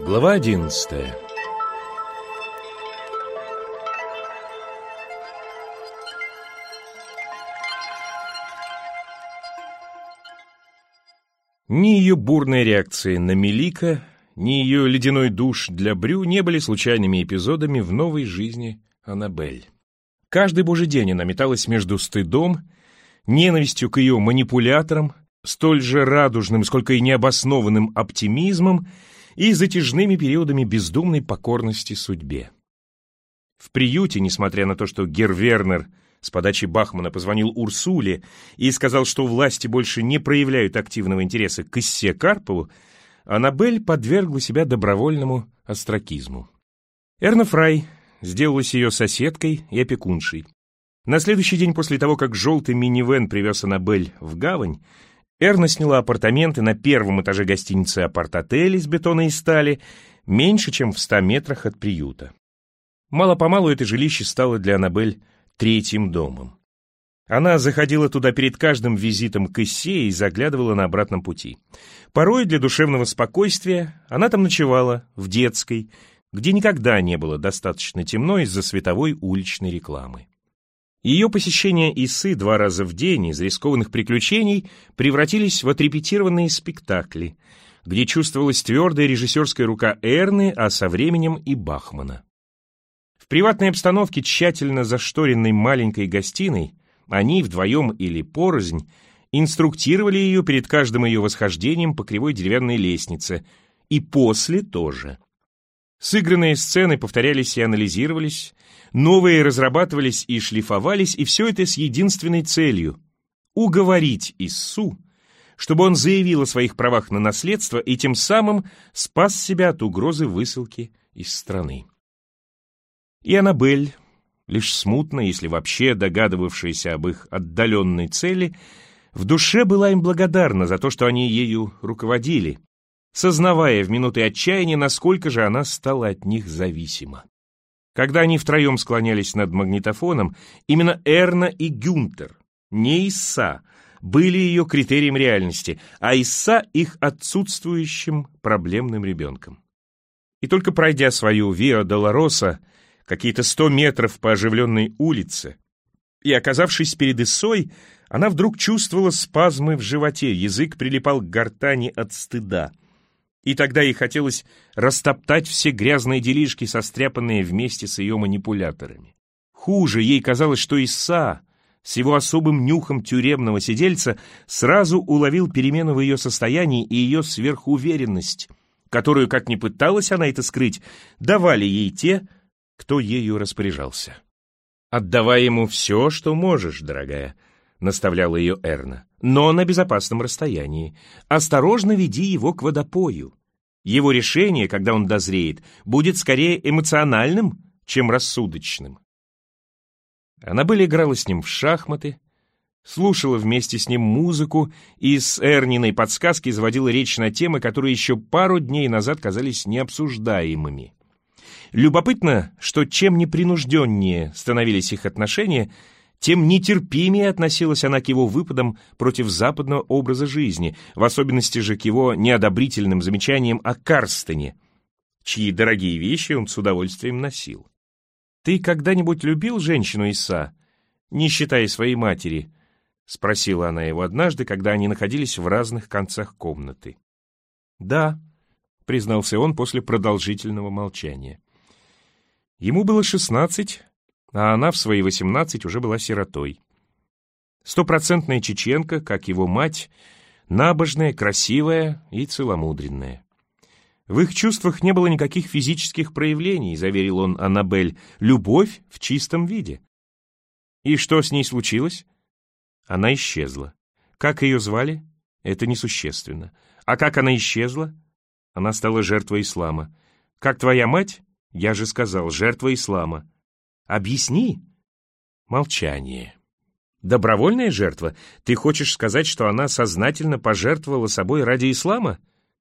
Глава 11. Ни ее бурная реакция на Мелика, ни ее ледяной душ для Брю не были случайными эпизодами в новой жизни Аннабель. Каждый божий день она металась между стыдом, ненавистью к ее манипуляторам, столь же радужным, сколько и необоснованным оптимизмом и затяжными периодами бездумной покорности судьбе. В приюте, несмотря на то, что Герр Вернер с подачи Бахмана позвонил Урсуле и сказал, что власти больше не проявляют активного интереса к Иссе Карпову, Аннабель подвергла себя добровольному остракизму. Эрна Фрай сделалась ее соседкой и опекуншей. На следующий день после того, как желтый минивэн привез Аннабель в гавань, Эрна сняла апартаменты на первом этаже гостиницы «Апарт-отель» из бетона и стали, меньше, чем в 100 метрах от приюта. Мало-помалу это жилище стало для Аннабель третьим домом. Она заходила туда перед каждым визитом к Иссе и заглядывала на обратном пути. Порой для душевного спокойствия она там ночевала, в детской, где никогда не было достаточно темно из-за световой уличной рекламы. Ее посещения Иссы 2 раза в день из рискованных приключений превратились в отрепетированные спектакли, где чувствовалась твердая режиссерская рука Эрны, а со временем и Бахмана. В приватной обстановке, тщательно зашторенной маленькой гостиной, они вдвоем или порознь инструктировали ее перед каждым ее восхождением по кривой деревянной лестнице, и после тоже. Сыгранные сцены повторялись и анализировались, новые разрабатывались и шлифовались, и все это с единственной целью — уговорить Иссу, чтобы он заявил о своих правах на наследство и тем самым спас себя от угрозы высылки из страны. И Аннабель, лишь смутно, если вообще догадывавшаяся об их отдаленной цели, в душе была им благодарна за то, что они ею руководили, сознавая в минуты отчаяния, насколько же она стала от них зависима. Когда они втроем склонялись над магнитофоном, именно Эрна и Гюнтер, не Исса, были ее критерием реальности, а Исса их отсутствующим проблемным ребенком. И только пройдя свою Виа-Долороса, какие-то 100 метров по оживленной улице, и оказавшись перед Иссой, она вдруг чувствовала спазмы в животе, язык прилипал к гортани от стыда. И тогда ей хотелось растоптать все грязные делишки, состряпанные вместе с ее манипуляторами. Хуже, ей казалось, что Исса с его особым нюхом тюремного сидельца сразу уловил перемену в ее состоянии и ее сверхуверенность, которую, как ни пыталась она это скрыть, давали ей те, кто ею распоряжался. «Отдавай ему все, что можешь, дорогая», — наставляла ее Эрна, «но на безопасном расстоянии. Осторожно веди его к водопою. Его решение, когда он дозреет, будет скорее эмоциональным, чем рассудочным». Аннабель играла с ним в шахматы, слушала вместе с ним музыку и с Эрниной подсказки заводила речь на темы, которые еще пару дней назад казались необсуждаемыми. Любопытно, что чем непринужденнее становились их отношения, тем нетерпимее относилась она к его выпадам против западного образа жизни, в особенности же к его неодобрительным замечаниям о Карстене, чьи дорогие вещи он с удовольствием носил. «Ты когда-нибудь любил женщину, Исса, не считая своей матери?» — спросила она его однажды, когда они находились в разных концах комнаты. «Да», — признался он после продолжительного молчания. Ему было 16, а она в свои 18 уже была сиротой. Стопроцентная чеченка, как его мать, набожная, красивая и целомудренная. В их чувствах не было никаких физических проявлений, заверил он Аннабель, любовь в чистом виде. И что с ней случилось? Она исчезла. Как ее звали? Это несущественно. А как она исчезла? Она стала жертвой ислама. Как твоя мать? Я же сказал, жертва ислама. Объясни. Молчание. Добровольная жертва? Ты хочешь сказать, что она сознательно пожертвовала собой ради ислама?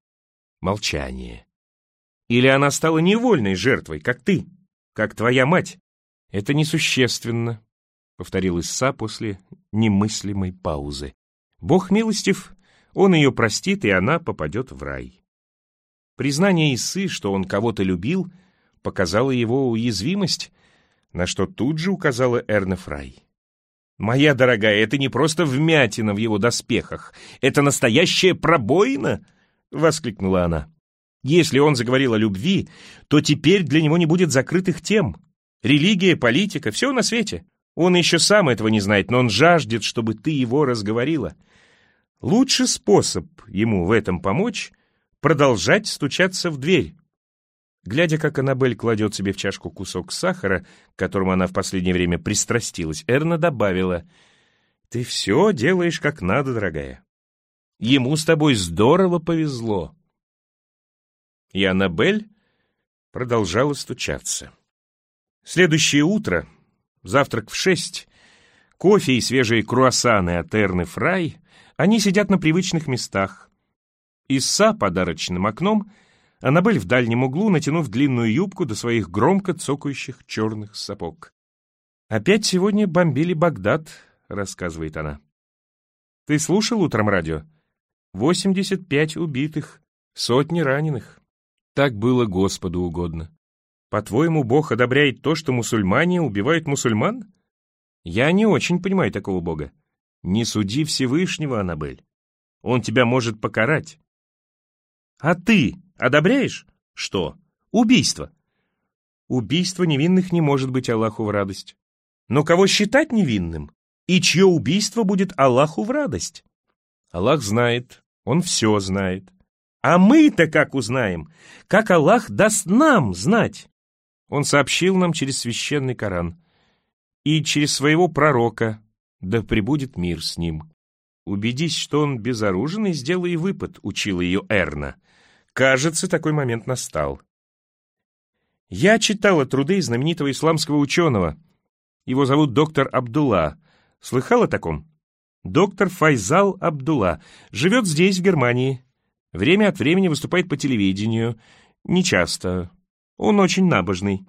Молчание. Или она стала невольной жертвой, как ты, как твоя мать? Это несущественно, повторил Исса после немыслимой паузы. Бог милостив, он ее простит, и она попадет в рай. Признание Иссы, что он кого-то любил, показало его уязвимость, на что тут же указала Эрна Фрай. «Моя дорогая, это не просто вмятина в его доспехах, это настоящая пробоина!» — воскликнула она. «Если он заговорил о любви, то теперь для него не будет закрытых тем. Религия, политика — все на свете. Он еще сам этого не знает, но он жаждет, чтобы ты его разговорила. Лучший способ ему в этом помочь — продолжать стучаться в дверь». Глядя, как Аннабель кладет себе в чашку кусок сахара, к которому она в последнее время пристрастилась, Эрна добавила: «Ты все делаешь как надо, дорогая. Ему с тобой здорово повезло». И Аннабель продолжала стучаться. Следующее утро, завтрак в 6, кофе и свежие круассаны от Эрны Фрай, они сидят на привычных местах. Исса подарочным окном, Аннабель в дальнем углу, натянув длинную юбку до своих громко цокающих черных сапог. «Опять сегодня бомбили Багдад», — рассказывает она. «Ты слушал утром радио? 85 убитых, сотни раненых. Так было Господу угодно. По-твоему, Бог одобряет то, что мусульмане убивают мусульман? Я не очень понимаю такого Бога. Не суди Всевышнего, Аннабель. Он тебя может покарать. А ты одобряешь? Что? Убийство. Убийство невинных не может быть Аллаху в радость. Но кого считать невинным? И чье убийство будет Аллаху в радость? Аллах знает, Он все знает. А мы-то как узнаем? Как Аллах даст нам знать? Он сообщил нам через священный Коран и через своего пророка, да пребудет мир с ним. Убедись, что он безоружен, и сделай выпад, учила ее Эрна. Кажется, такой момент настал. Я читала труды знаменитого исламского ученого. Его зовут доктор Абдулла. Слыхал о таком? Доктор Файзал Абдулла. Живет здесь, в Германии. Время от времени выступает по телевидению. Нечасто. Он очень набожный.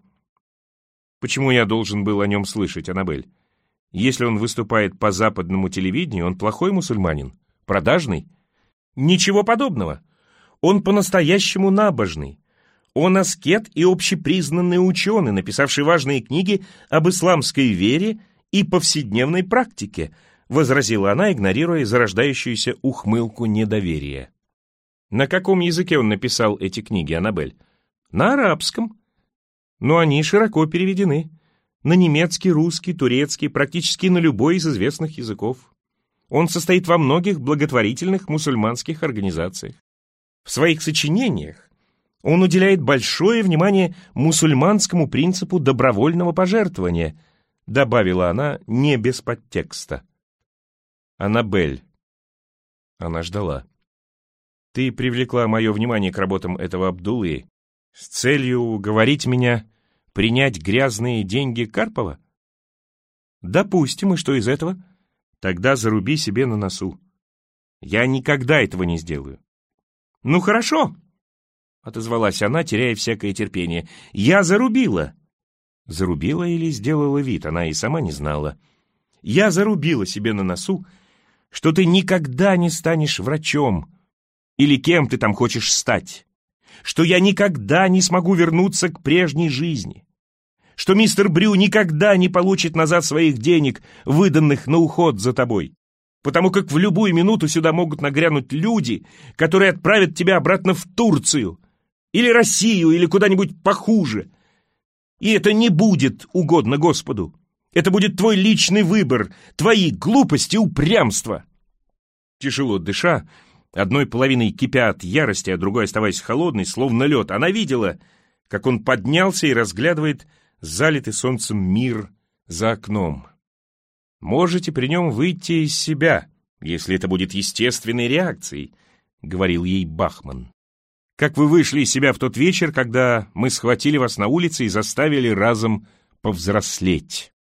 Почему я должен был о нем слышать, Аннабель? Если он выступает по западному телевидению, он плохой мусульманин? Продажный? Ничего подобного. Он по-настоящему набожный. Он аскет и общепризнанный ученый, написавший важные книги об исламской вере и повседневной практике, возразила она, игнорируя зарождающуюся ухмылку недоверия. На каком языке он написал эти книги, Аннабель? На арабском. Но они широко переведены. На немецкий, русский, турецкий, практически на любой из известных языков. Он состоит во многих благотворительных мусульманских организациях. В своих сочинениях он уделяет большое внимание мусульманскому принципу добровольного пожертвования, добавила она не без подтекста. Аннабель. Она ждала. Ты привлекла мое внимание к работам этого Абдуллы с целью уговорить меня принять грязные деньги Карпова? Допустим, и что из этого? Тогда заруби себе на носу. Я никогда этого не сделаю. Ну хорошо, отозвалась она, теряя всякое терпение. Я зарубила. Зарубила или сделала вид, она и сама не знала. Я зарубила себе на носу, что ты никогда не станешь врачом, или кем ты там хочешь стать, что я никогда не смогу вернуться к прежней жизни, что мистер Брю никогда не получит назад своих денег, выданных на уход за тобой, потому как в любую минуту сюда могут нагрянуть люди, которые отправят тебя обратно в Турцию, или Россию, или куда-нибудь похуже. И это не будет угодно Господу. Это будет твой личный выбор, твои глупости и упрямство. Тяжело дыша, одной половиной кипя от ярости, а другой оставаясь холодной, словно лед, она видела, как он поднялся и разглядывает залитый солнцем мир за окном. «Можете при нем выйти из себя, если это будет естественной реакцией», — говорил ей Бахман. «Как вы вышли из себя в тот вечер, когда мы схватили вас на улице и заставили разом повзрослеть».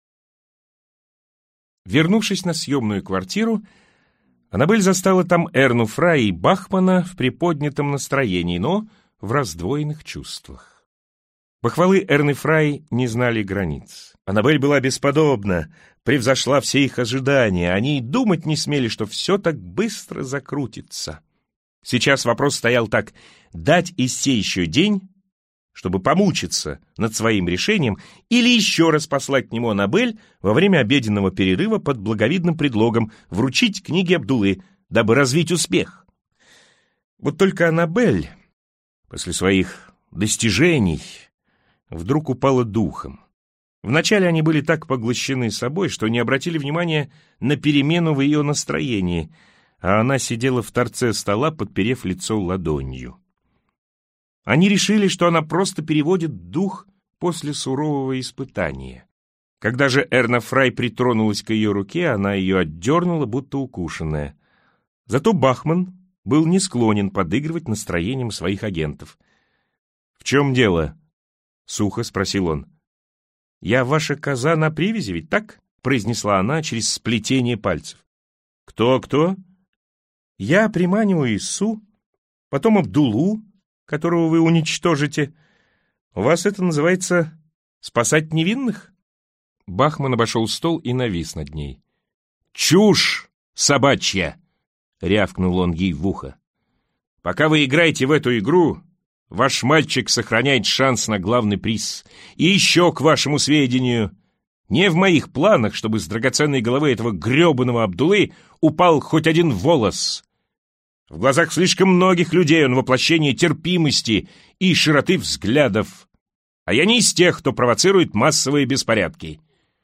Вернувшись на съемную квартиру, Аннабель застала там Эрну Фрай и Бахмана в приподнятом настроении, но в раздвоенных чувствах. Похвалы Эрны Фрай не знали границ. Аннабель была бесподобна, превзошла все их ожидания. Они и думать не смели, что все так быстро закрутится. Сейчас вопрос стоял так: дать Иссе еще день, чтобы помучиться над своим решением, или еще раз послать к нему Аннабель во время обеденного перерыва под благовидным предлогом вручить книги Абдуллы, дабы развить успех. Вот только Аннабель после своих достижений вдруг упала духом. Вначале они были так поглощены собой, что не обратили внимания на перемену в ее настроении, а она сидела в торце стола, подперев лицо ладонью. Они решили, что она просто переводит дух после сурового испытания. Когда же Эрна Фрай притронулась к ее руке, она ее отдернула, будто укушенная. Зато Бахман был не склонен подыгрывать настроением своих агентов. «В чем дело?» — сухо спросил он. «Я ваша коза на привязи, ведь так?» — произнесла она через сплетение пальцев. «Кто-кто?» «Я приманиваю Иссу, потом Абдуллу, которого вы уничтожите. У вас это называется спасать невинных?» Бахман обошел стол и навис над ней. «Чушь собачья!» — рявкнул он ей в ухо. «Пока вы играете в эту игру, ваш мальчик сохраняет шанс на главный приз. И еще, к вашему сведению, не в моих планах, чтобы с драгоценной головы этого гребаного Абдуллы упал хоть один волос. В глазах слишком многих людей он воплощение терпимости и широты взглядов, а я не из тех, кто провоцирует массовые беспорядки».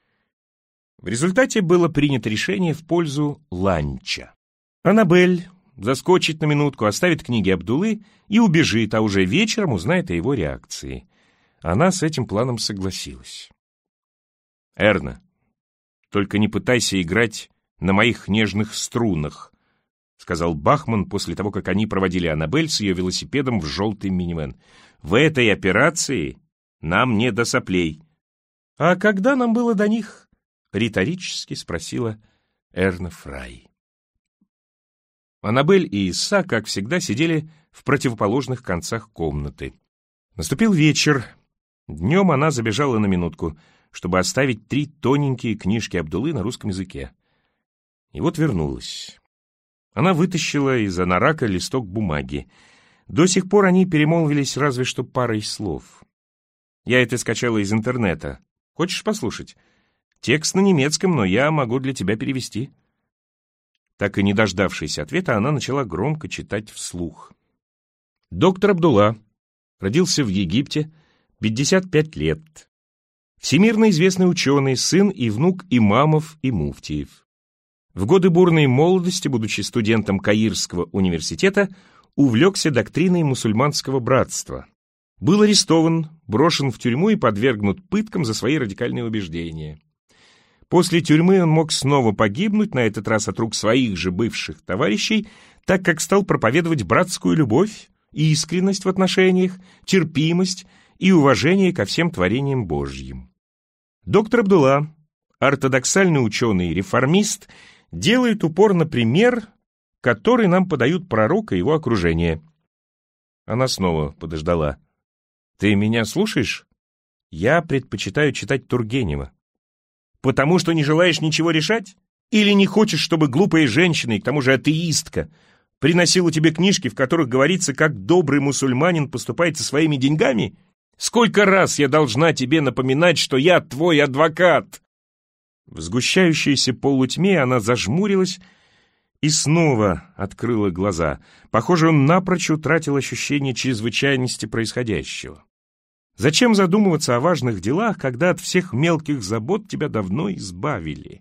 В результате было принято решение в пользу ланча. Аннабель заскочит на минутку, оставит книги Абдуллы и убежит, а уже вечером узнает о его реакции. Она с этим планом согласилась. «Эрна, только не пытайся играть на моих нежных струнах», — сказал Бахман после того, как они проводили Аннабель с ее велосипедом в желтый минивэн. «В этой операции нам не до соплей». «А когда нам было до них?» — риторически спросила Эрна Фрай. Аннабель и Исса, как всегда, сидели в противоположных концах комнаты. Наступил вечер. Днем она забежала на минутку, чтобы оставить 3 тоненькие книжки Абдуллы на русском языке. И вот вернулась. Она вытащила из анарака листок бумаги. До сих пор они перемолвились разве что парой слов. «Я это скачала из интернета. Хочешь послушать? Текст на немецком, но я могу для тебя перевести». Так и не дождавшись ответа, она начала громко читать вслух. Доктор Абдулла родился в Египте, 55 лет. Всемирно известный ученый, сын и внук имамов и муфтиев. В годы бурной молодости, будучи студентом Каирского университета, увлекся доктриной мусульманского братства. Был арестован, брошен в тюрьму и подвергнут пыткам за свои радикальные убеждения. После тюрьмы он мог снова погибнуть, на этот раз от рук своих же бывших товарищей, так как стал проповедовать братскую любовь, искренность в отношениях, терпимость и уважение ко всем творениям Божьим. Доктор Абдулла, ортодоксальный ученый и реформист, делает упор на пример, который нам подают пророк и его окружение. Она снова подождала. «Ты меня слушаешь? Я предпочитаю читать Тургенева». «Потому что не желаешь ничего решать? Или не хочешь, чтобы глупая женщина, и к тому же атеистка, приносила тебе книжки, в которых говорится, как добрый мусульманин поступает со своими деньгами? Сколько раз я должна тебе напоминать, что я твой адвокат?» В сгущающейся полутьме она зажмурилась и снова открыла глаза. Похоже, он напрочь утратил ощущение чрезвычайности происходящего. Зачем задумываться о важных делах, когда от всех мелких забот тебя давно избавили?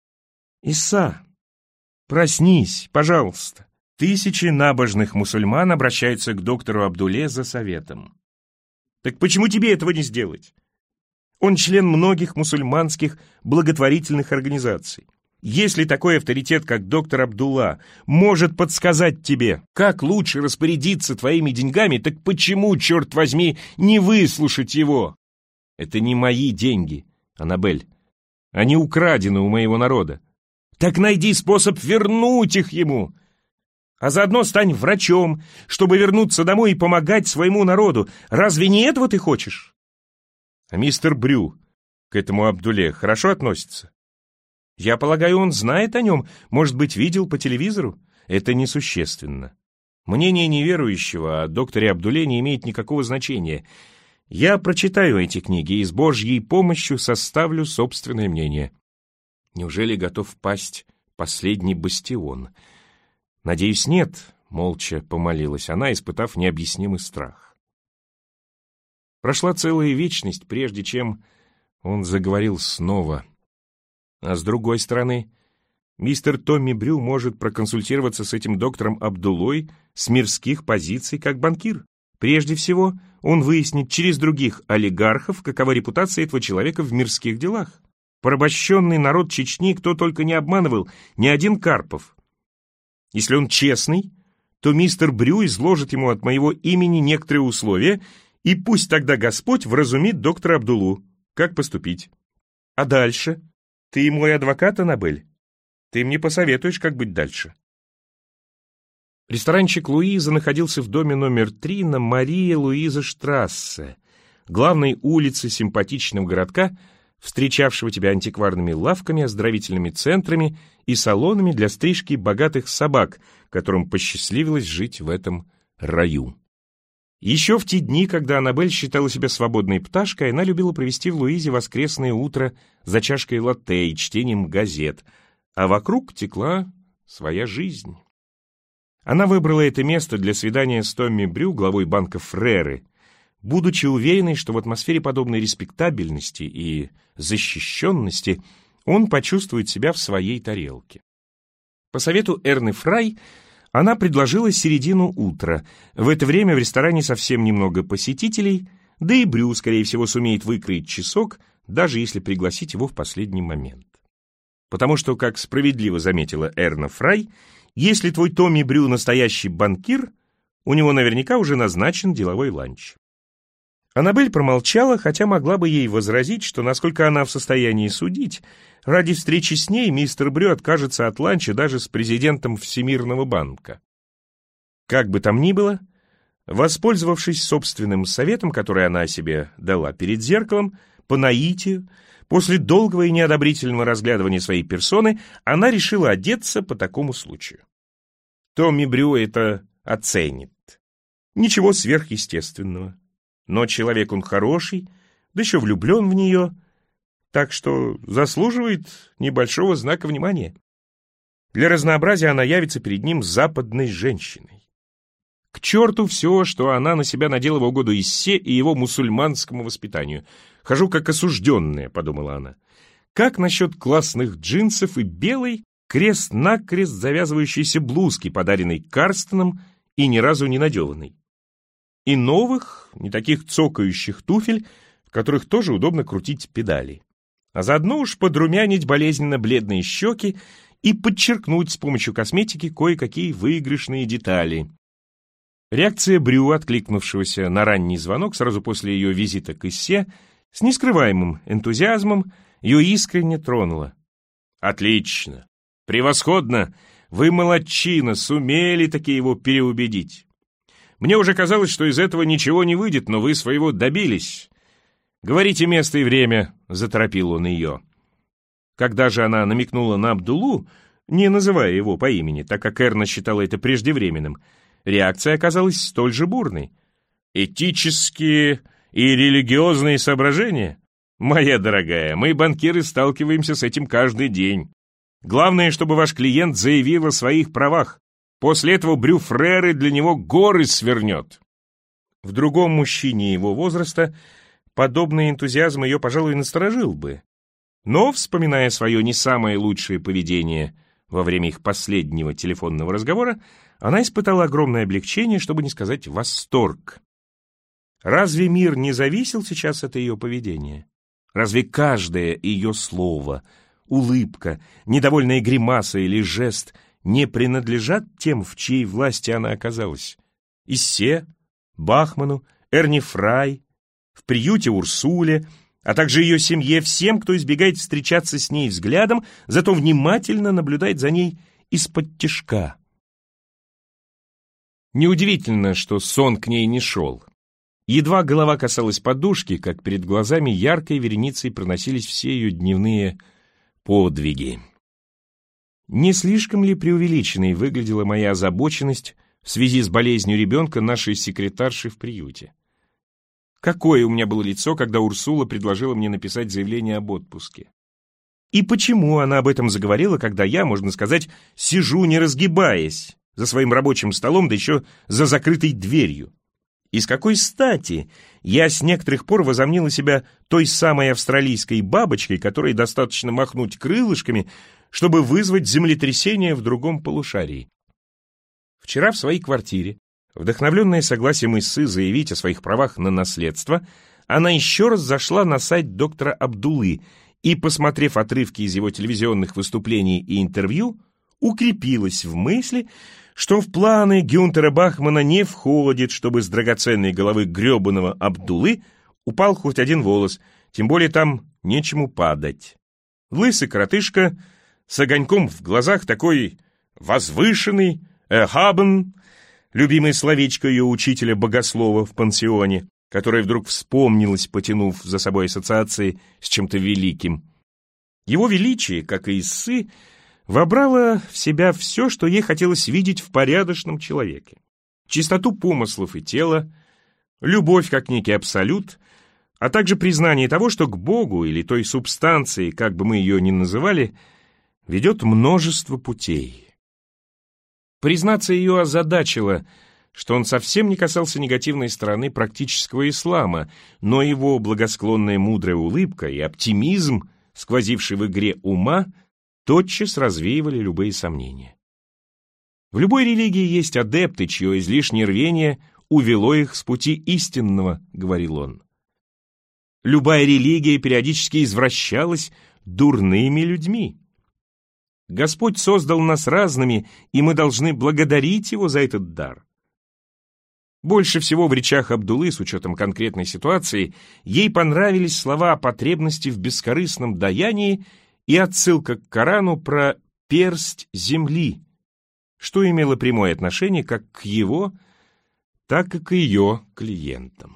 «Исса, проснись, пожалуйста». Тысячи набожных мусульман обращаются к доктору Абдулле за советом. Так почему тебе этого не сделать? Он член многих мусульманских благотворительных организаций. Если такой авторитет, как доктор Абдулла, может подсказать тебе, как лучше распорядиться твоими деньгами, так почему, черт возьми, не выслушать его? Это не мои деньги, Аннабель. Они украдены у моего народа. Так найди способ вернуть их ему. А заодно стань врачом, чтобы вернуться домой и помогать своему народу. Разве не этого ты хочешь? А мистер Брю к этому Абдулле хорошо относится? Я полагаю, он знает о нем, может быть, видел по телевизору? Это несущественно. Мнение неверующего о докторе Абдуле не имеет никакого значения. Я прочитаю эти книги и с Божьей помощью составлю собственное мнение. Неужели готов пасть последний бастион? Надеюсь, нет, молча помолилась она, испытав необъяснимый страх. Прошла целая вечность, прежде чем он заговорил снова. А с другой стороны, мистер Томми Брю может проконсультироваться с этим доктором Абдулой с мирских позиций как банкир. Прежде всего, он выяснит через других олигархов, какова репутация этого человека в мирских делах. Порабощенный народ Чечни кто только не обманывал, ни один Карпов. Если он честный, то мистер Брю изложит ему от моего имени некоторые условия, и пусть тогда Господь вразумит доктора Абдулу, как поступить. А дальше? Ты мой адвокат, Аннабель? Ты мне посоветуешь, как быть дальше. Ресторанчик Луиза находился в доме номер 3 на Мария-Луиза-штрассе, главной улице симпатичного городка, встречавшего тебя антикварными лавками, оздоровительными центрами и салонами для стрижки богатых собак, которым посчастливилось жить в этом раю. Еще в те дни, когда Аннабель считала себя свободной пташкой, она любила провести в Луизе воскресное утро за чашкой латте и чтением газет, а вокруг текла своя жизнь. Она выбрала это место для свидания с Томми Брю, главой банка Фреры, будучи уверенной, что в атмосфере подобной респектабельности и защищенности он почувствует себя в своей тарелке. По совету Эрны Фрай она предложила середину утра. В это время в ресторане совсем немного посетителей, да и Брю, скорее всего, сумеет выкроить часок, даже если пригласить его в последний момент. Потому что, как справедливо заметила Эрна Фрай, если твой Томми Брю настоящий банкир, у него наверняка уже назначен деловой ланч. Аннабель промолчала, хотя могла бы ей возразить, что, насколько она в состоянии судить, ради встречи с ней мистер Брю откажется от ланча даже с президентом Всемирного банка. Как бы там ни было, воспользовавшись собственным советом, который она себе дала перед зеркалом, по наитию, после долгого и неодобрительного разглядывания своей персоны, она решила одеться по такому случаю. Томми Брю это оценит. Ничего сверхъестественного. Но человек он хороший, да еще влюблен в нее, так что заслуживает небольшого знака внимания. Для разнообразия она явится перед ним западной женщиной. К черту все, что она на себя надела в угоду Иссе и его мусульманскому воспитанию. Хожу как осужденная, подумала она. Как насчет классных джинсов и белой, крест-накрест завязывающейся блузки, подаренной Карстоном и ни разу не надеванной? И новых, не таких цокающих туфель, в которых тоже удобно крутить педали. А заодно уж подрумянить болезненно бледные щеки и подчеркнуть с помощью косметики кое-какие выигрышные детали. Реакция Брю, откликнувшегося на ранний звонок сразу после ее визита к Иссе, с нескрываемым энтузиазмом ее искренне тронула. «Отлично! Превосходно! Вы молодчина, сумели таки его переубедить. Мне уже казалось, что из этого ничего не выйдет, но вы своего добились. Говорите место и время», — заторопил он ее. Когда же она намекнула на Абдулу, не называя его по имени, так как Эрна считала это преждевременным, реакция оказалась столь же бурной. «Этические и религиозные соображения? Моя дорогая, мы, банкиры, сталкиваемся с этим каждый день. Главное, чтобы ваш клиент заявил о своих правах. После этого Брю Фреры для него горы свернет». В другом мужчине его возраста подобный энтузиазм ее, пожалуй, насторожил бы. Но, вспоминая свое не самое лучшее поведение во время их последнего телефонного разговора, она испытала огромное облегчение, чтобы не сказать восторг. Разве мир не зависел сейчас от ее поведения? Разве каждое ее слово, улыбка, недовольная гримаса или жест не принадлежат тем, в чьей власти она оказалась? Иссе, Бахману, Эрни Фрай, в приюте Урсуле, а также ее семье, всем, кто избегает встречаться с ней взглядом, зато внимательно наблюдает за ней из-под тишка. Неудивительно, что сон к ней не шел. Едва голова касалась подушки, как перед глазами яркой вереницей проносились все ее дневные подвиги. Не слишком ли преувеличенной выглядела моя озабоченность в связи с болезнью ребенка нашей секретарши в приюте. Какое у меня было лицо, когда Урсула предложила мне написать заявление об отпуске? И почему она об этом заговорила, когда я, можно сказать, сижу не разгибаясь за своим рабочим столом, да еще за закрытой дверью? И с какой стати я с некоторых пор возомнила себя той самой австралийской бабочкой, которой достаточно махнуть крылышками, чтобы вызвать землетрясение в другом полушарии? Вчера в своей квартире, вдохновленная согласием Иссы заявить о своих правах на наследство, она еще раз зашла на сайт доктора Абдуллы и, посмотрев отрывки из его телевизионных выступлений и интервью, укрепилась в мысли, что в планы Гюнтера Бахмана не входит, чтобы с драгоценной головы гребаного Абдуллы упал хоть один волос, тем более там нечему падать. Лысый коротышка с огоньком в глазах, такой возвышенный, «эхабен», любимое словечко ее учителя-богослова в пансионе, которое вдруг вспомнилось, потянув за собой ассоциации с чем-то великим. Его величие, как и Иссы, вобрало в себя все, что ей хотелось видеть в порядочном человеке. Чистоту помыслов и тела, любовь как некий абсолют, а также признание того, что к Богу или той субстанции, как бы мы ее ни называли, ведет множество путей. Признаться, ее озадачило, что он совсем не касался негативной стороны практического ислама, но его благосклонная мудрая улыбка и оптимизм, сквозивший в игре ума, тотчас развеивали любые сомнения. В любой религии есть адепты, чье излишнее рвение увело их с пути истинного, говорил он. Любая религия периодически извращалась дурными людьми. Господь создал нас разными, и мы должны благодарить Его за этот дар. Больше всего в речах Абдуллы, с учетом конкретной ситуации, ей понравились слова о потребности в бескорыстном даянии и отсылка к Корану про персть земли, что имело прямое отношение как к его, так и к ее клиентам.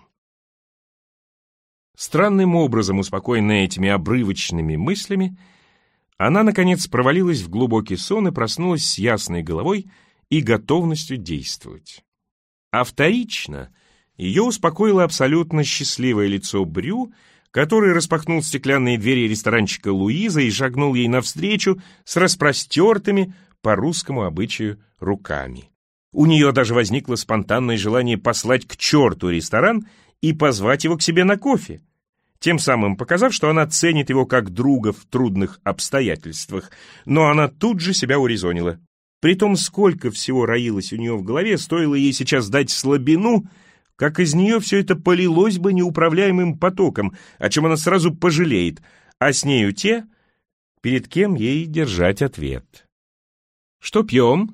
Странным образом, успокоенная этими обрывочными мыслями, она, наконец, провалилась в глубокий сон и проснулась с ясной головой и готовностью действовать. А вторично ее успокоило абсолютно счастливое лицо Брю, который распахнул стеклянные двери ресторанчика Луиза и шагнул ей навстречу с распростертыми, по русскому обычаю, руками. У нее даже возникло спонтанное желание послать к черту ресторан и позвать его к себе на кофе, тем самым показав, что она ценит его как друга в трудных обстоятельствах, но она тут же себя урезонила. Притом, сколько всего роилось у нее в голове, стоило ей сейчас дать слабину, как из нее все это полилось бы неуправляемым потоком, о чем она сразу пожалеет, а с нею те, перед кем ей держать ответ. «Что пьем?»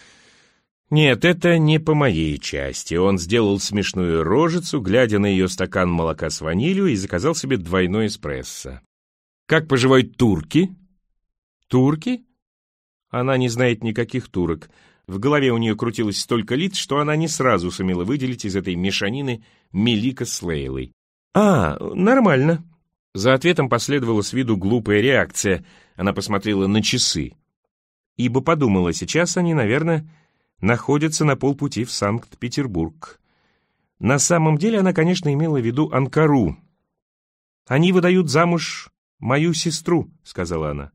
«Нет, это не по моей части». Он сделал смешную рожицу, глядя на ее стакан молока с ванилью, и заказал себе двойной эспрессо. «Как поживают турки?» «Турки?» Она не знает никаких турок. В голове у нее крутилось столько лиц, что она не сразу сумела выделить из этой мешанины Мелика с Лейлой. Нормально». За ответом последовала с виду глупая реакция. Она посмотрела на часы. Ибо подумала, сейчас они, наверное, находятся на полпути в Санкт-Петербург. На самом деле она, конечно, имела в виду Анкару. «Они выдают замуж мою сестру», — сказала она.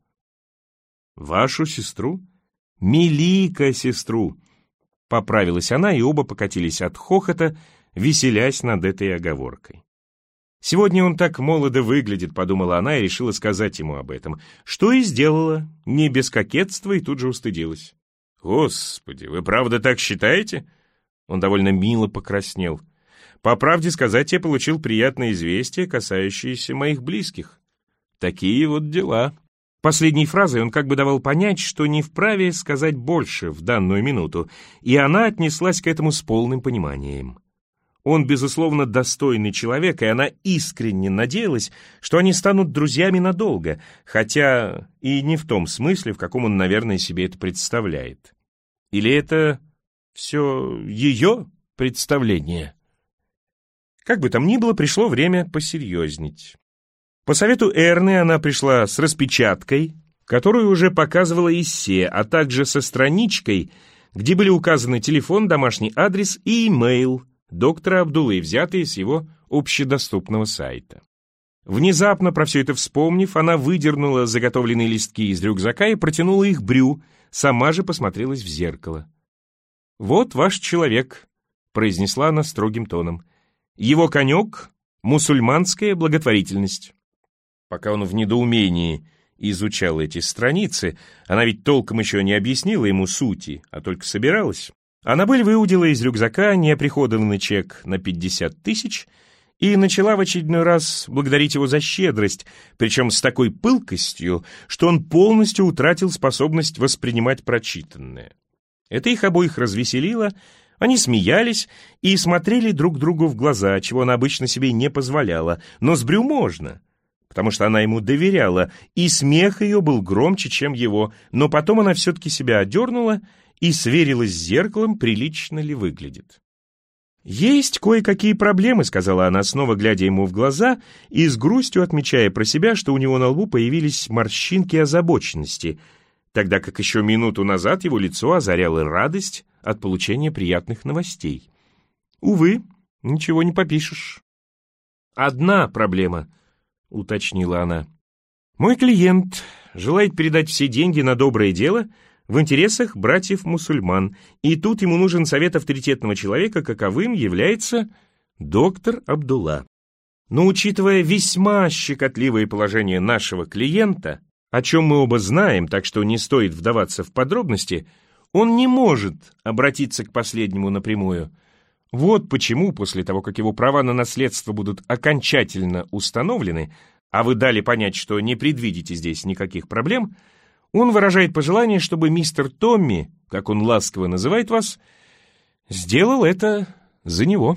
«Вашу сестру?» «Мелика сестру», — поправилась она, и оба покатились от хохота, веселясь над этой оговоркой. «Сегодня он так молодо выглядит», — подумала она и решила сказать ему об этом, что и сделала, не без кокетства, и тут же устыдилась. «Господи, вы правда так считаете?» Он довольно мило покраснел. «По правде сказать, я получил приятное известие, касающееся моих близких. Такие вот дела». Последней фразой он как бы давал понять, что не вправе сказать больше в данную минуту, и она отнеслась к этому с полным пониманием. Он, безусловно, достойный человек, и она искренне надеялась, что они станут друзьями надолго, хотя и не в том смысле, в каком он, наверное, себе это представляет. Или это все ее представление? Как бы там ни было, пришло время посерьезнить. По совету Эрны она пришла с распечаткой, которую уже показывала Иссе, а также со страничкой, где были указаны телефон, домашний адрес и имейл доктора Абдуллы, взятые с его общедоступного сайта. Внезапно, про все это вспомнив, она выдернула заготовленные листки из рюкзака и протянула их Брю, сама же посмотрелась в зеркало. «Вот ваш человек», — произнесла она строгим тоном. «Его конек — мусульманская благотворительность». Пока он в недоумении изучал эти страницы, она ведь толком еще не объяснила ему сути, а только собиралась. Аннабель выудила из рюкзака неоприходованный чек на 50 тысяч и начала в очередной раз благодарить его за щедрость, причем с такой пылкостью, что он полностью утратил способность воспринимать прочитанное. Это их обоих развеселило, они смеялись и смотрели друг другу в глаза, чего она обычно себе не позволяла, но с Брю можно, потому что она ему доверяла, и смех ее был громче, чем его, но потом она все-таки себя одернула и сверилась с зеркалом, прилично ли выглядит. «Есть кое-какие проблемы», — сказала она, снова глядя ему в глаза и с грустью отмечая про себя, что у него на лбу появились морщинки озабоченности, тогда как еще минуту назад его лицо озаряла радость от получения приятных новостей. «Увы, ничего не попишешь». «Одна проблема», — уточнила она. «Мой клиент желает передать все деньги на доброе дело в интересах братьев-мусульман, и тут ему нужен совет авторитетного человека, каковым является доктор Абдулла. Но учитывая весьма щекотливое положение нашего клиента, о чем мы оба знаем, так что не стоит вдаваться в подробности, он не может обратиться к последнему напрямую. Вот почему, после того, как его права на наследство будут окончательно установлены, а вы дали понять, что не предвидите здесь никаких проблем, он выражает пожелание, чтобы мистер Томми, как он ласково называет вас, сделал это за него.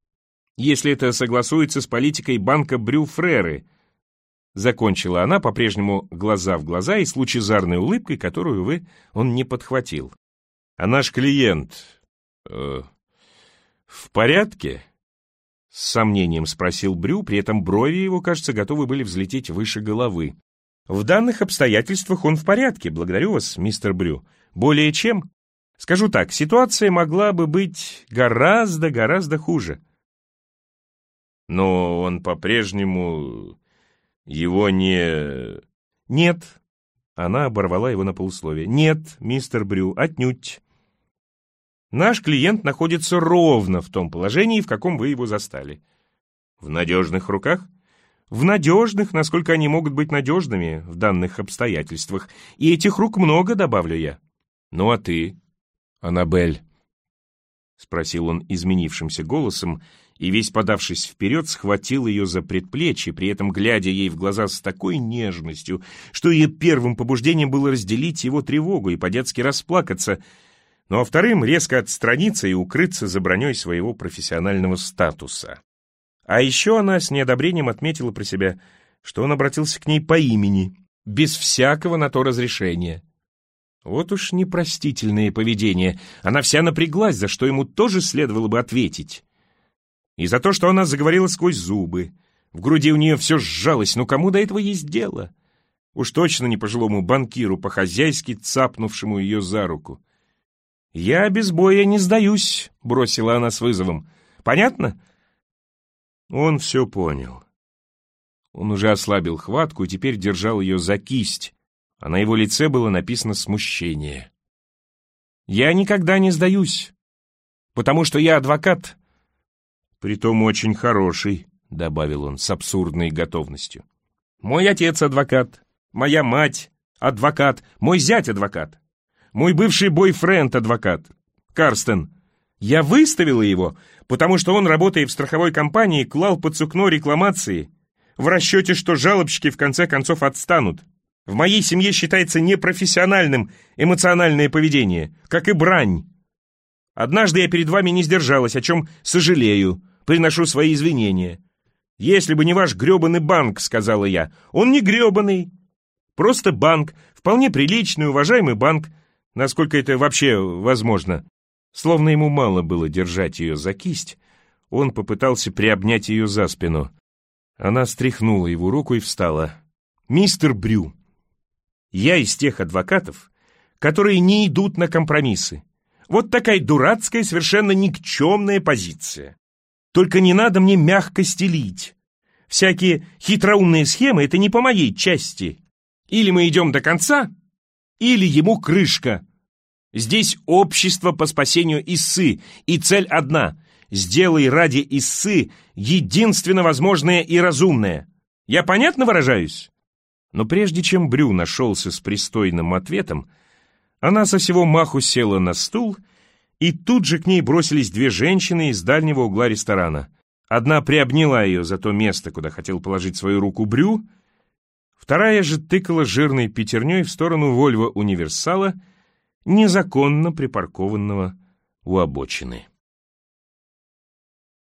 Если это согласуется с политикой банка Брю Фреры, закончила она, по-прежнему глаза в глаза и с лучезарной улыбкой, которую, увы, он не подхватил. А наш клиент в порядке? С сомнением спросил Брю, при этом брови его, кажется, готовы были взлететь выше головы. В данных обстоятельствах он в порядке, благодарю вас, мистер Брю. Более чем. Скажу так, ситуация могла бы быть гораздо хуже. Но он по-прежнему его не... Нет. Она оборвала его на полусловие. Нет, мистер Брю, отнюдь. Наш клиент находится ровно в том положении, в каком вы его застали. В надежных руках? В надежных, насколько они могут быть надежными в данных обстоятельствах. И этих рук много, добавлю я. Ну а ты, Аннабель? Спросил он изменившимся голосом, и весь подавшись вперед, схватил ее за предплечье, при этом глядя ей в глаза с такой нежностью, что ее первым побуждением было разделить его тревогу и по-детски расплакаться, ну а вторым резко отстраниться и укрыться за броней своего профессионального статуса. А еще она с неодобрением отметила про себя, что он обратился к ней по имени, без всякого на то разрешения. Вот уж непростительное поведение. Она вся напряглась, за что ему тоже следовало бы ответить. И за то, что она заговорила сквозь зубы. В груди у нее все сжалось, но кому до этого есть дело? Уж точно не пожилому банкиру, по-хозяйски цапнувшему ее за руку. «Я без боя не сдаюсь», — бросила она с вызовом. «Понятно?» Он все понял. Он уже ослабил хватку и теперь держал ее за кисть, а на его лице было написано смущение. «Я никогда не сдаюсь, потому что я адвокат». «Притом очень хороший», — добавил он с абсурдной готовностью. «Мой отец адвокат, моя мать адвокат, мой зять адвокат, мой бывший бойфренд адвокат, Карстен. Я выставила его, потому что он, работая в страховой компании, клал под сукно рекламации в расчете, что жалобщики в конце концов отстанут. В моей семье считается непрофессиональным эмоциональное поведение, как и брань. Однажды я перед вами не сдержалась, о чем сожалею, приношу свои извинения. Если бы не ваш гребаный банк, сказала я, он не гребаный, просто банк, вполне приличный, уважаемый банк, насколько это вообще возможно». Словно ему мало было держать ее за кисть, он попытался приобнять ее за спину. Она стряхнула его руку и встала. «Мистер Брю, я из тех адвокатов, которые не идут на компромиссы. Вот такая дурацкая, совершенно никчемная позиция. Только не надо мне мягко стелить. Всякие хитроумные схемы — это не по моей части. Или мы идем до конца, или ему крышка. Здесь общество по спасению Иссы, и цель одна — сделай ради Иссы единственно возможное и разумное. Я понятно выражаюсь? Но прежде чем Брю нашелся с пристойным ответом, она со всего маху села на стул, и тут же к ней бросились две женщины из дальнего угла ресторана. Одна приобняла ее за то место, куда хотел положить свою руку Брю, вторая же тыкала жирной пятерней в сторону Вольво-универсала, незаконно припаркованного у обочины.